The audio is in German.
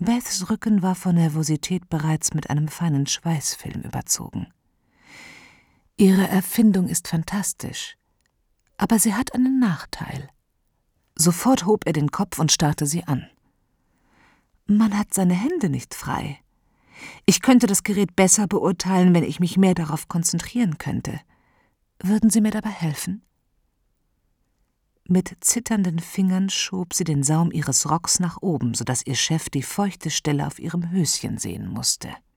Beths Rücken war vor Nervosität bereits mit einem feinen Schweißfilm überzogen. Ihre Erfindung ist fantastisch, aber sie hat einen Nachteil. Sofort hob er den Kopf und starrte sie an. Man hat seine Hände nicht frei. Ich könnte das Gerät besser beurteilen, wenn ich mich mehr darauf konzentrieren könnte. Würden Sie mir dabei helfen? Mit zitternden Fingern schob sie den Saum ihres Rocks nach oben, sodass ihr Chef die feuchte Stelle auf ihrem Höschen sehen musste.